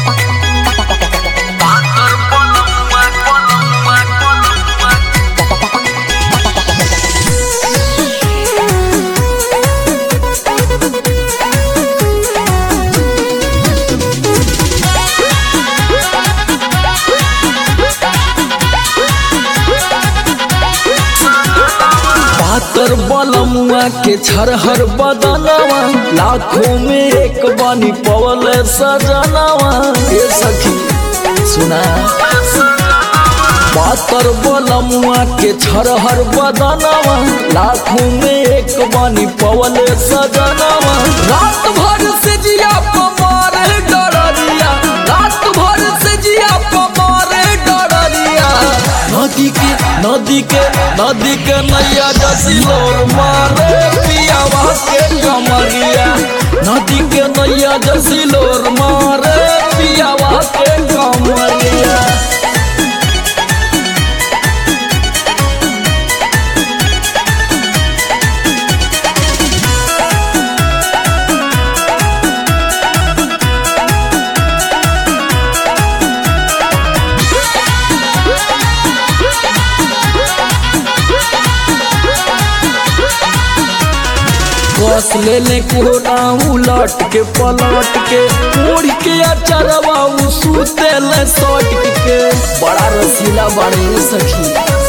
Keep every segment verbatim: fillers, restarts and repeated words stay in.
पातर बलमुआ के छरहर बदनवा लाखों में एक बानी पवल सजनवा। ए सखी सुना, पातर बलमुआ के छरहर बदनवा लाखों में एक बानी पवल सजनवा। रात भर से जिया पमारे डरिया, रात भर से जिया पमारे डरिया। नदी के नदी के नदी के नैया जसिलोर मारे पियावा के कमरिया। नदी के नैया जसिलोर मारे पियावा के कमरिया। बस ले ले कोना उलट के पलट के मोड़ के अचरवा सूते ले सट के। बड़ा रसीला बड़े सखी।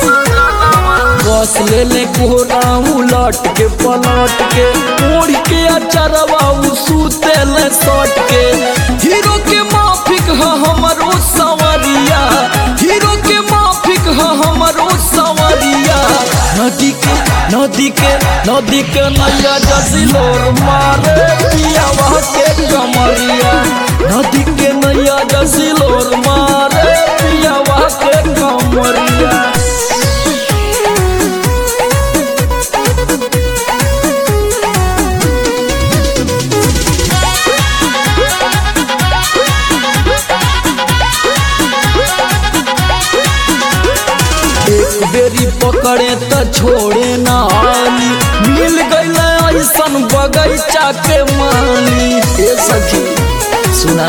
बस ले ले कोना उलट के पलट के मोड़ के अचरवा सूते ले सट के। हीरो के माफिक है हमरो सवरिया, हीरो के माफिक है हमरो सवरिया। नदी के नदी के नदी के नैया जसिलोर मारे पियावा के कमरिया। नदी के नैया जसिलोर मारे पियावा के कमरिया। एक बेरी पकड़े त छोड़े ना आली, मिल गई ऐसन बगैचा के माली। ए सखी सुना,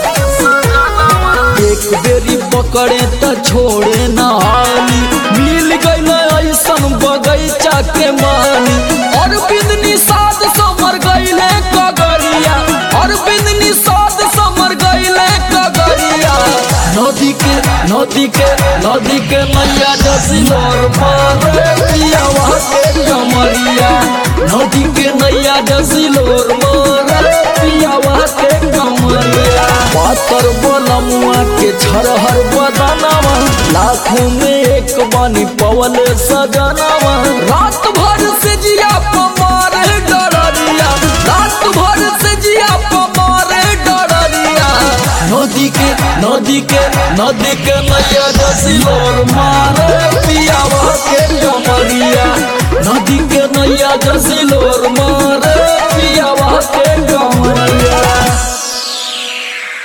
एक बेरी पकड़े त छोड़े ना आली, मिल गई ऐसन बगैचा के माली। और बिंदनी साध समर गईले कगरिया, और बिंदनी साध समर गईले कगरिया। नदी के नदी के नदी के नैया जसिलोर मारे पियावा के कमरिया। नदी के नैया जसिलोर मारे पियावा के कमरिया। पातर बलमुआ के छरहर बदनवा लाखों में एक बानी पवल सजनवा। रात भर से जिया पमारे डरिया, रात भर से जिया पमारे डरिया। नदी के नदी के नदी के नैया जसिलोर मारे पियावा के कमरिया। नदी के नैया जसिलोर